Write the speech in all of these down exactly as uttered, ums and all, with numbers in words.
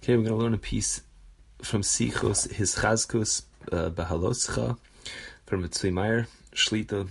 Okay, we're going to learn a piece from Sichos Hischazkus uh, Bahaloscha from Tzvi Meyer Shlita.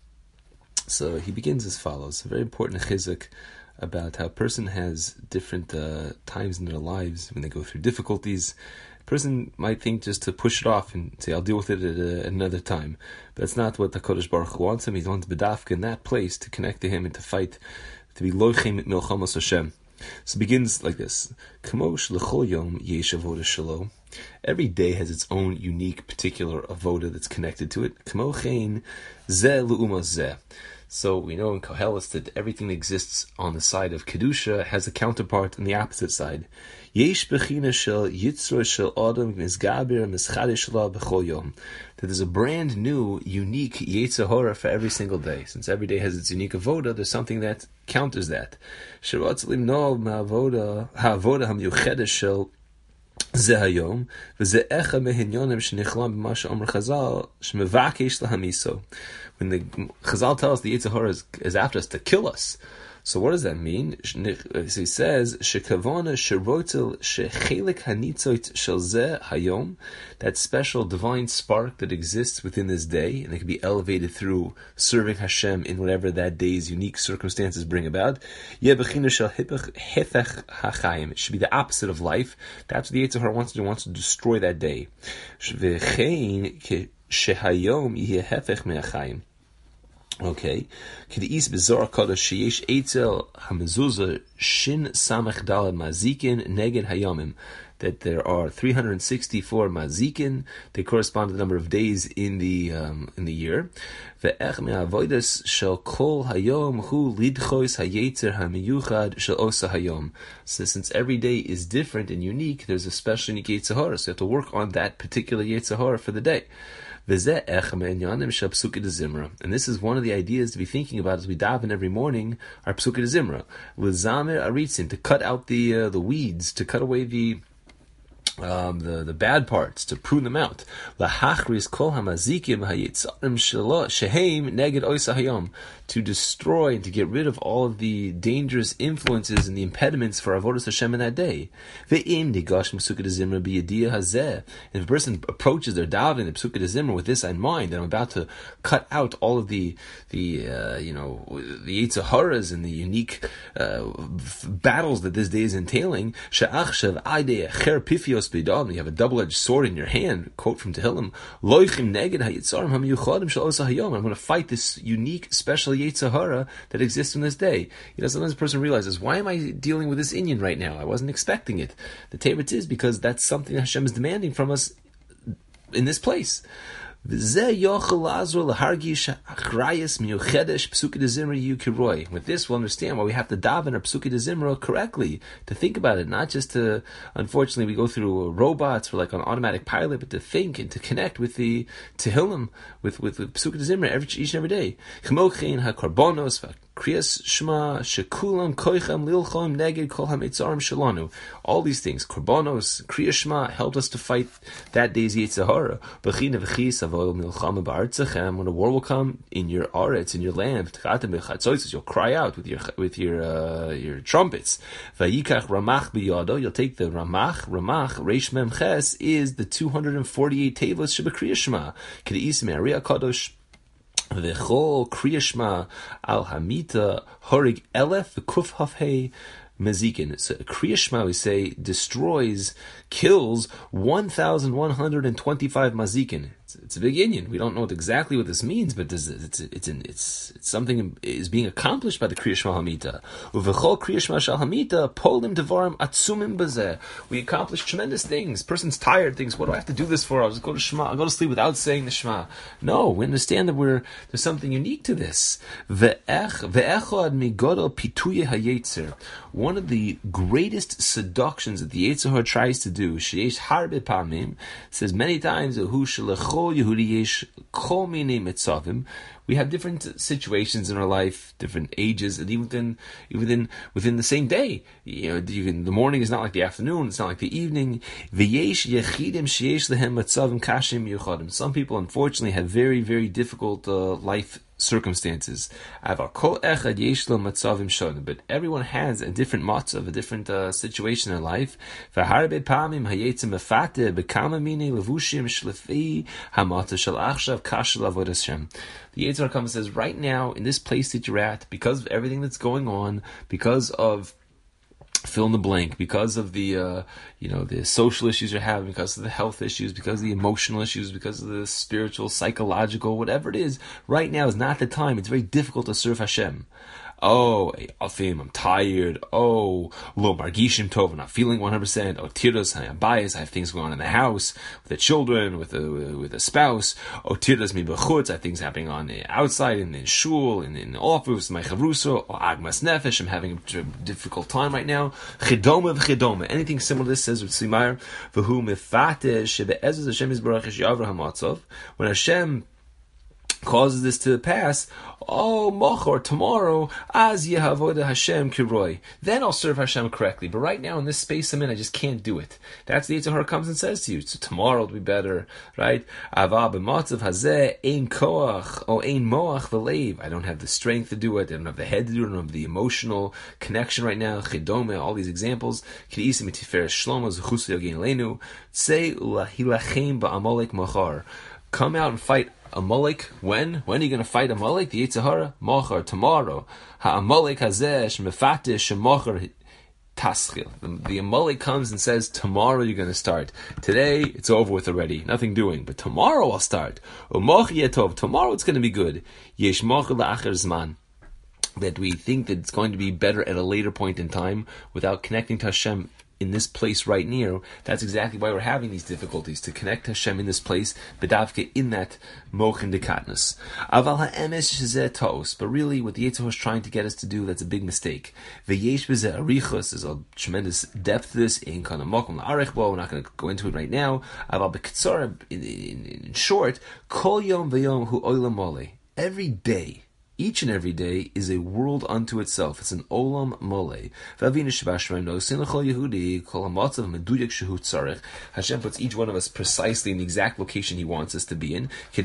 So he begins as follows: a very important chizuk about how a person has different uh, times in their lives when they go through difficulties. A person might think just to push it off and say, I'll deal with it at, a, at another time. But that's not what the Kodesh Baruch Hu wants him. He wants B'dafka in that place to connect to him and to fight, to be loichem milchamos Hashem. So it begins like this: Kamosh l'chol yom yesh avoda shelo. Every day has its own unique, particular avoda that's connected to it. Kamo chein zeh l'uma zeh. So we know in Koheles that everything that exists on the side of Kedusha has a counterpart on the opposite side. Yesh bechina shel yitzro shel adam misgaber mischadish la b'chol yom. That there's a brand new, unique Yetzer Hara for every single day. Since every day has its unique avoda, there's something that counters that. Shirotz limno ma'avoda ha'avoda ha'miyuchedes shel zeh hayom v'zeh echa mehinyonim shenichlam b'ma she'omer Chazal shmevakesh lahamiso. When the Chazal tells us the Yetzer Hara is, is after us to kill us, so what does that mean? So he says, "Shekavona sherotel shechelik hanitzot shel zeh hayom," that special divine spark that exists within this day, and it can be elevated through serving Hashem in whatever that day's unique circumstances bring about. Yebechina shel hifech hachayim. It should be the opposite of life. That's what the Yetzer Hara wants to do. Wants to destroy that day. V'chein shehayom yeh hefech me'achayim. Okay. K'de'is b'Zohar Kodesh sheyesh eitzel hamezuzah shin samech daled mazikin neged hayomim. That there are three hundred sixty-four mazikin. They correspond to the number of days in the um, in the year. Ve'ech me'avodas shel kol hayom hu lidchos hayetzer hamiyuchad shel osa hayom. So since every day is different and unique, there's a special unique Yetzer Hara. So you have to work on that particular Yetzer Hara for the day. And this is one of the ideas to be thinking about as we daven every morning, our Psukei de Zimra. L'zamer aritzin, to cut out the uh, the weeds, to cut away the Um, the, the bad parts, to prune them out. To destroy and to get rid of all of the dangerous influences and the impediments for avodas Hashem in that day. And if a person approaches their davening, the Psukei de Zimra, with this in mind, that I'm about to cut out all of the the uh, you know the Yetzer Haras and the unique uh, battles that this day is entailing. You have a double-edged sword in your hand. Quote from Tehillim: I'm going to fight this unique, special Yetzer Hara that exists in this day. You know, sometimes a person realizes, why am I dealing with this inyan right now? I wasn't expecting it. The Teretz is because that's something that Hashem is demanding from us in this place. With this, we'll understand why we have to daven our Psukei de Zimra correctly, to think about it, not just to, unfortunately, we go through robots, we're like on automatic pilot, but to think and to connect with the Tehillim, with, with, with Psukei de Zimra every, each and every day. Kriyas Shema Shekulam Koichem Lilchom Neged Kol HaMetzarim Shalanu. All these things, Korbanos, Kriyas Shema, helped us to fight that day's Yetzer Hara. B'china v'chis avoil milchama ba'artzachem. When a war will come in your aretz, in your land, T'chatem b'chatzotzes, you'll cry out with your with your uh, your trumpets. Vayikach Ramach b'yado. You'll take the Ramach. Ramach Reish Mem Ches is the two hundred forty-eight tevos Sheba Shema. K'de'is me'ariya kadosh. V'chol Kriya Shema al hamita horig elef v'kuf hafhei mezikin. So Kriya Shema, we say, destroys, kills one thousand one hundred twenty-five mazikin. It's, it's a big inyan. We don't know exactly what this means, but this, it's it's it's, it's it's something is being accomplished by the Kriya Shema Hamita. Uvechol Kriya Shema Shal Hamita polim devarim atzumim bazeh. We accomplish tremendous things. Person's tired, thinks, what do I have to do this for? I'll just go to Shema. I'll go to sleep without saying the Shema. No, we understand that we're there's something unique to this. Ve'ech ve'echad migodol pituye hayetzer. One of the greatest seductions that the Yetzer Hara tries to do, sheyesh harbe pamim, says many times, hu shelechol Yehudi yesh kol minei mitzavim. We have different situations in our life, different ages, and even within, even within, within the same day. You know, you can, the morning is not like the afternoon, it's not like the evening. V'yesh yechidim sheyesh lehem mitzavim kashim yuchadim. Some people, unfortunately, have very, very difficult uh, life circumstances. But everyone has a different matzav, a different uh, situation in life. The Yetzer Hara comes and says, right now, in this place that you're at, because of everything that's going on, because of fill in the blank, because of the uh, you know the social issues you're having, because of the health issues, because of the emotional issues, because of the spiritual, psychological, whatever it is, right now is not the time. It's very difficult to serve Hashem. Oh, Alfim, I'm tired. Oh, lo margishim tov, I'm not feeling one hundred percent. Oh, tirdas, I'm biased. I have things going on in the house, with the children, with the with the spouse. Oh, tirdas mi bechutz, I have things happening on the outside, in the shul, in, in the office, my chavruso. Oh, agmas nefesh, I'm having a difficult time right now. Chidoma v'chidoma, anything similar to this, says with Tzimar, v'hu mifate shebe'ezuz Hashem yisbarach yavra hamatzov. When Hashem causes this to pass, oh, mochor, tomorrow, az yehavod Hashem kiroi, then I'll serve Hashem correctly. But right now, in this space I'm in, I just can't do it. That's the Yetzer Hara comes and says to you, so tomorrow will be better, right? Ava b'matzav hazeh ein koach, o ein moach v'leiv. I don't have the strength to do it, I don't have the head to do it, I don't have the emotional connection right now, chidome, all these examples, k'di'isim itiferes shlomo, zechusu yogein leinu, tzei ulahilachem ba'amalek machar. Come out and fight Amalek. When? When are you going to fight Amalek? The Yetzer Hara? Mochar, tomorrow. Ha-Amalek hazeh shemefatish shemochar taschil. The Amalek comes and says, tomorrow you're going to start. Today, it's over with already. Nothing doing. But tomorrow I'll start. Umoch yetov. Tomorrow it's going to be good. Yesh mochar la'acher zman. That we think that it's going to be better at a later point in time without connecting to Hashem in this place right near. That's exactly why we're having these difficulties, to connect Hashem in this place, bedavke, in that mochin dekatnus. Aval ha'emes shezeh ta'os. But really, what the Yetzer Hara is trying to get us to do, that's a big mistake. V'yesh b'zeh arichos, there's a tremendous depth to this, in kana mokum la'arech bo, we're not going to go into it right now. Aval b'kitzor, in, in, in short, kol yom v'yom hu olam mole. Every day, each and every day is a world unto itself. It's an olam mole. Hashem puts each one of us precisely in the exact location He wants us to be in, so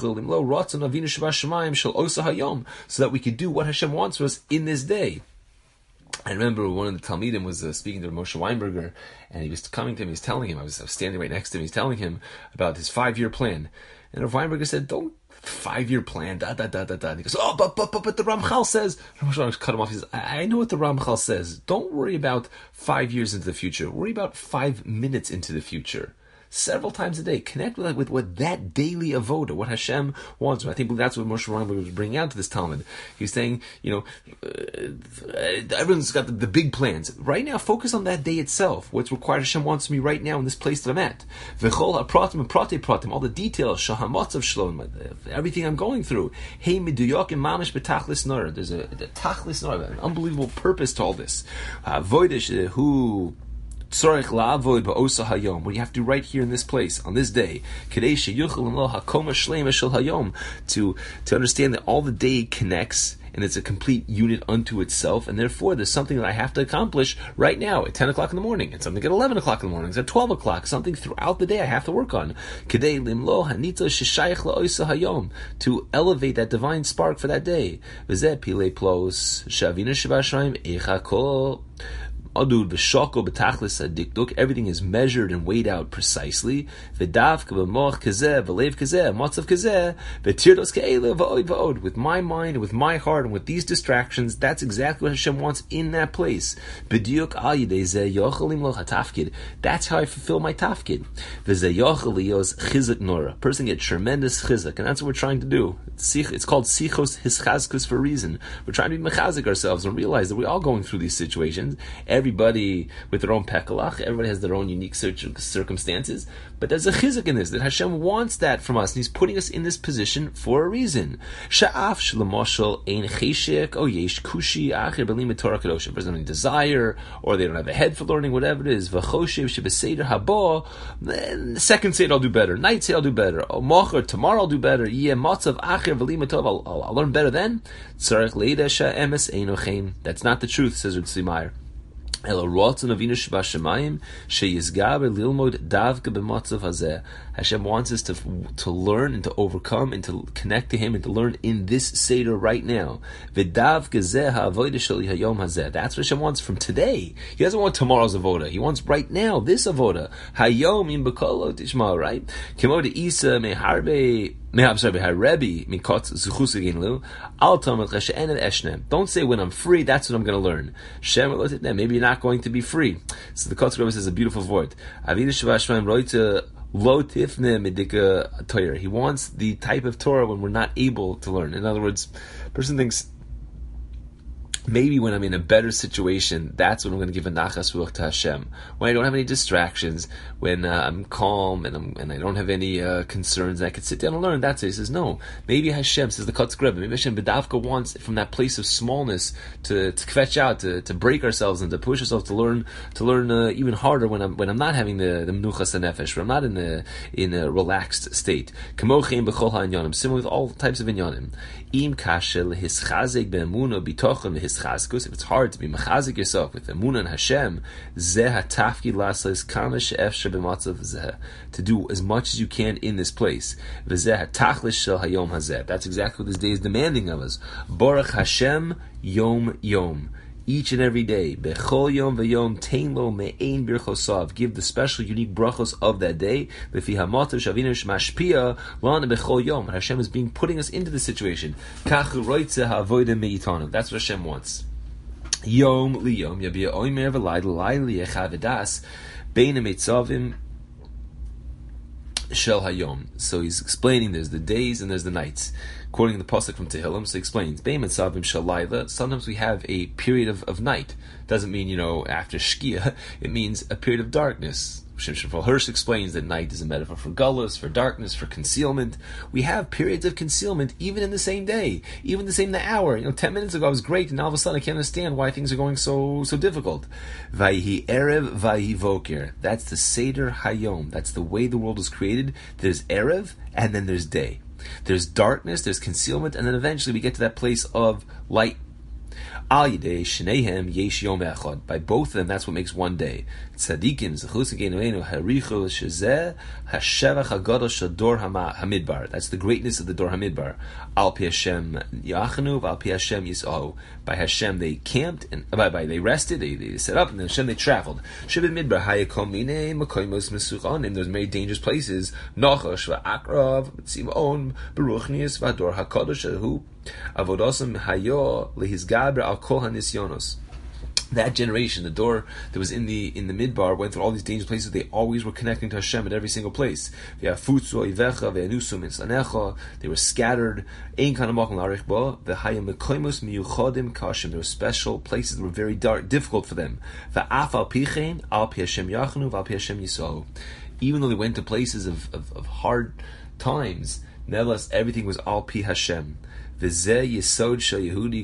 that we could do what Hashem wants for us in this day. I remember one of the Talmidim was uh, speaking to Moshe Weinberger, and he was coming to him, he was telling him, I was, I was standing right next to him, he's telling him about his five-year plan. And Rav Weinberger said, don't five-year plan, da da da da da. And he goes, oh, but but but but the Ramchal says. Ramchal cut him off. He says, I, I know what the Ramchal says. Don't worry about five years into the future. Worry about five minutes into the future. Several times a day, connect with with what that daily avoda, what Hashem wants. I think that's what Moshe Weinberg was bringing out to this Talmud. He's saying, you know, uh, everyone's got the, the big plans. Right now, focus on that day itself. What's required Hashem wants me right now in this place that I'm at. V'chol ha'pratim ha'prate pratim, all the details, shahamatzav shlom, everything I'm going through. Hey miduyok and mamish betachlis nor. There's a, a tachlis nor, an unbelievable purpose to all this. Voidish who. What you have to do right here in this place, on this day, to, to understand that all the day connects, and it's a complete unit unto itself, and therefore there's something that I have to accomplish right now at ten o'clock in the morning, and something at eleven o'clock in the morning, at twelve o'clock, something throughout the day I have to work on, to elevate that divine spark for that day. Everything is measured and weighed out precisely. With my mind, with my heart, and with these distractions, that's exactly what Hashem wants in that place. That's how I fulfill my tafkid. A person gets tremendous chizuk, and that's what we're trying to do. It's called sichos hischazkus for a reason. We're trying to be mechazik ourselves and realize that we're all going through these situations. Everybody with their own pekalach, everybody has their own unique circumstances, but there's a chizuk in this, that Hashem wants that from us, and He's putting us in this position for a reason. Sha'af shlemoshel ein cheshek o yesh kushi acher belim Torah kadosh. A person doesn't desire, or they don't have a head for learning, whatever it is. V'choshev shebeseder habo. The second seder I'll do better. Night seder I'll do better. O mocher, tomorrow I'll do better. Yeh matzav acher belim Tov. I'll, I'll, I'll learn better then. Tzarech leida sha'emes eino chen. That's not the truth, says Ritzi Meyer. Elo rotzen avinu shebashamayim sheyizgaber lilmod davka b'matzav hazeh. Hashem wants us to to learn and to overcome and to connect to Him and to learn in this seder right now. V'davka zeh ha'avodah shel hayom hazeh. That's what Hashem wants from today. He doesn't want tomorrow's avodah. He wants right now this avodah. Hayom im b'kolo tishma, right? Kemo de Isa meharbe. I'm sorry, don't say when I'm free, that's what I'm going to learn. Maybe you're not going to be free. So the Kotz Rebbe says a beautiful word. He wants the type of Torah when we're not able to learn. In other words, a person thinks, maybe when I'm in a better situation, that's when I'm going to give a nachas ruach to Hashem. When I don't have any distractions, when uh, I'm calm and I'm, and I don't have any uh, concerns, and I can sit down and learn. That's it. He says, no. Maybe Hashem, says the Kotz Rebbe, maybe Hashem B'davka wants from that place of smallness to, to kvetch out, to, to break ourselves and to push ourselves to learn to learn uh, even harder when I'm when I'm not having the the menuchas hanefesh, when I'm not in the in a relaxed state. Similar with all types of inyanim. Im kashel hischazek be'emuna bitochen hischazkus. If it's hard to be mechazik yourself with emunah and Hashem, zeh hatafki lasles kamish efsher b'matzav zeh, to do as much as you can in this place. V'zeh hatachlis shel hayom hazeh. That's exactly what this day is demanding of us. Baruch Hashem yom yom. Each and every day, bechol yom v'yom tein lo me'ein birchosav. Give the special, unique brachos of that day. B'fi hamativ shavinu shmashpia lana bechol yom. Hashem is being putting us into the situation. Kachu roitze ha'avodah me'itanu. That's what Hashem wants. Yom liyom yabia oimer v'lai l'lai liyechavedas bein ha'mitzavim shel hayom. So he's explaining there's the days and there's the nights. Quoting the pasuk from Tehillim, so he explains, Bein mitzavim shel laila. Sometimes we have a period of, of night. Doesn't mean, you know, after Shkia. It means a period of darkness. Shimshon Hirsch explains that night is a metaphor for gullus, for darkness, for concealment. We have periods of concealment even in the same day, even the same hour. You know, ten minutes ago I was great, and now all of a sudden I can't understand why things are going so so difficult. Vayhi erev, vayhi voker. That's the Seder Hayom. That's the way the world was created. There's erev, and then there's day. There's darkness, there's concealment, and then eventually we get to that place of light. Al yidei shneihem yesh yom echad. By both of them, that's what makes one day. Tzadikim zechus genuenu harichu shezeh hashevach hagadol shador hamidbar. That's the greatness of the Dor Hamidbar. Al pi Hashem yachanu, al pi Hashem yisahu. By Hashem they camped, and by, by they rested, they, they set up, and then Hashem they traveled. Shebed midbar hayakom mine makoimos mesuchanim. There's many dangerous places. Nachash va'akrav tzivon beruchnius v'ador hakadosh hu avodosam hayo lehizgaber al kol hanisyonos. That generation, the door that was in the in the midbar, went through all these dangerous places. They always were connecting to Hashem at every single place. They were scattered. There were special places that were very dark, difficult for them. Even though they went to places of, of, of hard times, nevertheless, everything was al pi Hashem. And this is the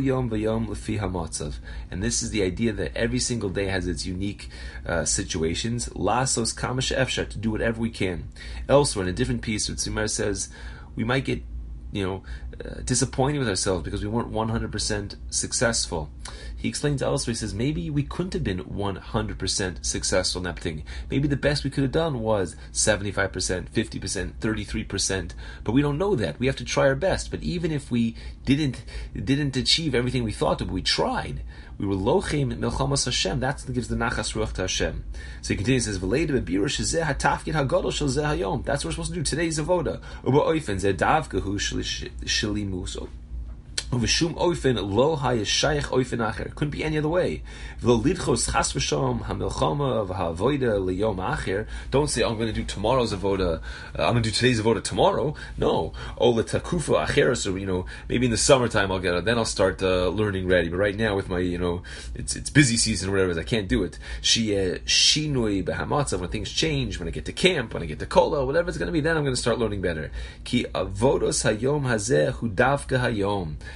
idea that every single day has its unique uh, situations. Lasos kamash efshar, to do whatever we can. Elsewhere, in a different piece, Tzimar says we might get, you know, uh, disappointed with ourselves because we weren't one hundred percent successful. He explains elsewhere, he says, maybe we couldn't have been one hundred percent successful in that thing. Maybe the best we could have done was seventy-five percent, fifty percent, thirty-three percent, but we don't know that. We have to try our best. But even if we didn't didn't achieve everything we thought to, but we tried, we were lochem milchamas Hashem. That's what gives the nachas ruach to Hashem. So he continues, he says, V'leida b'bira shezeh hatafkid hagadol shel zeh hayom. That's what we're supposed to do. Today's avoda. Uba oifen zeh davka hu shlimus. V'shum oifen lo hayashayich oifen acher. Couldn't be any other way. V'lo lidchos chas v'shom hamilchama v'ha'avoda liyom acher. Don't say, oh, I'm going to do tomorrow's avoda. Uh, I'm going to do today's avoda tomorrow. No. O l'takufa acheres, or, you know, maybe in the summertime I'll get it. Then I'll start uh, learning ready. But right now with my, you know, it's it's busy season or whatever it is, I can't do it. She shinui behamatzav, when things change, when I get to camp, when I get to kola, whatever it's going to be, then I'm going to start learning better. Ki avodos hayom hazeh hu davka hayom.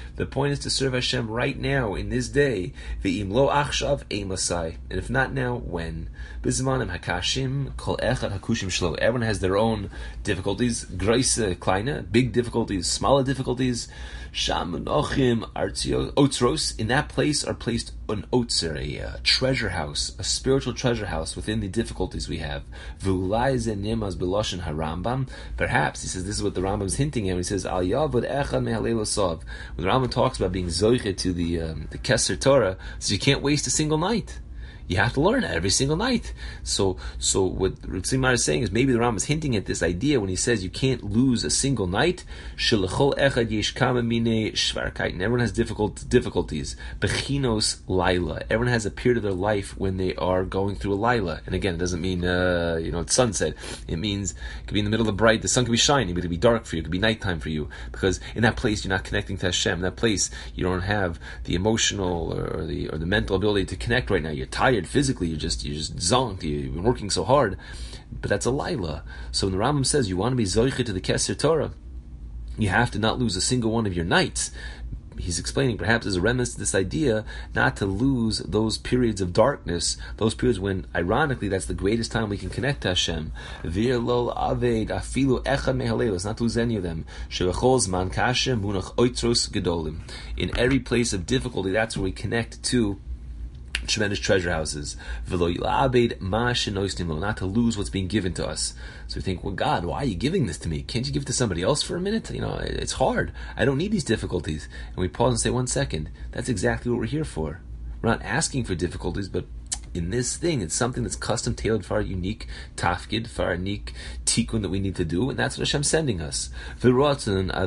The point is to serve Hashem right now, in this day. Ve'im lo achshav ein lasai. And if not now, when? Bizmanim hakashim kol echad hakushim shlo. Everyone has their own difficulties. Groise, kleine, big difficulties, smaller difficulties. Sham nochim artio otros. In that place are placed an otzer, a uh, treasure house, a spiritual treasure house within the difficulties we have. V'ulai ze nimaz b'loshen harambam. Perhaps, he says, this is what the Rambam is hinting at. He says, Al yavod echad mehalelo sov. When the Rambam talks about being zoiche to the um, the Keser Torah, says you can't waste a single night. You have to learn it every single night. So, so what Ritzim Mar is saying is maybe the Rambam is hinting at this idea when he says you can't lose a single night. Shilachol echad yesh kama mine shvarkait. And everyone has difficult difficulties. Bechinos laila. Everyone has a period of their life when they are going through a laila. And again, it doesn't mean uh, you know it's sunset. It means it could be in the middle of the bright. The sun could be shining, but it could be dark for you. It could be nighttime for you. Because in that place you're not connecting to Hashem. In that place you don't have the emotional or the or the mental ability to connect right now. You're tired. Physically, you're just you're just zonked. You've been working so hard, but that's a laila. So when the Rambam says you want to be zoiche to the Keser Torah, you have to not lose a single one of your nights. He's explaining, perhaps as a remnant to this idea, not to lose those periods of darkness, those periods when, ironically, that's the greatest time we can connect to Hashem. Vir lol aved afilu echad mehalelos, not to lose any of them. Shevachol zman kashem munach oitros gedolim. In every place of difficulty, that's where we connect to tremendous treasure houses. Not to lose what's being given to us. So we think, well, God, why are you giving this to me? Can't you give it to somebody else for a minute? You know, it's hard. I don't need these difficulties. And we pause and say, one second, that's exactly what we're here for. We're not asking for difficulties, but in this thing, it's something that's custom tailored for our unique tafkid, for our unique tikkun that we need to do, and that's what Hashem's sending us. To fight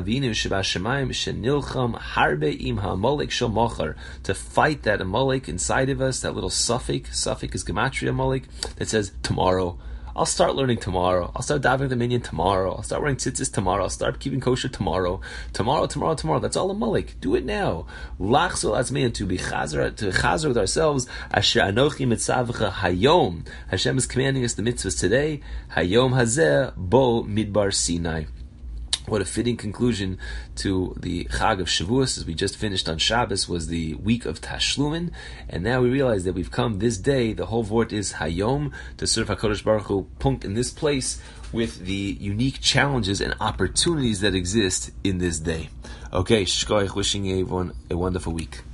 that Amalek inside of us, that little suffix, suffix is gematria Amalek, that says tomorrow. I'll start learning tomorrow. I'll start davening the minyan tomorrow. I'll start wearing tzitzis tomorrow. I'll start keeping kosher tomorrow. Tomorrow, tomorrow, tomorrow. That's all a malik. Do it now. Lachzol azmein, to be chazer, to chazer with ourselves. Asher anochi mitzavcha hayom. Hashem is commanding us the mitzvahs today. Hayom hazeh bo midbar Sinai. What a fitting conclusion to the Chag of Shavuos, as we just finished on Shabbos, was the week of Tashlumin, and now we realize that we've come this day. The whole vort is Hayom, to serve HaKadosh Baruch Hu, punkt in this place, with the unique challenges and opportunities that exist in this day. Okay, shkoyach, wishing everyone a wonderful week.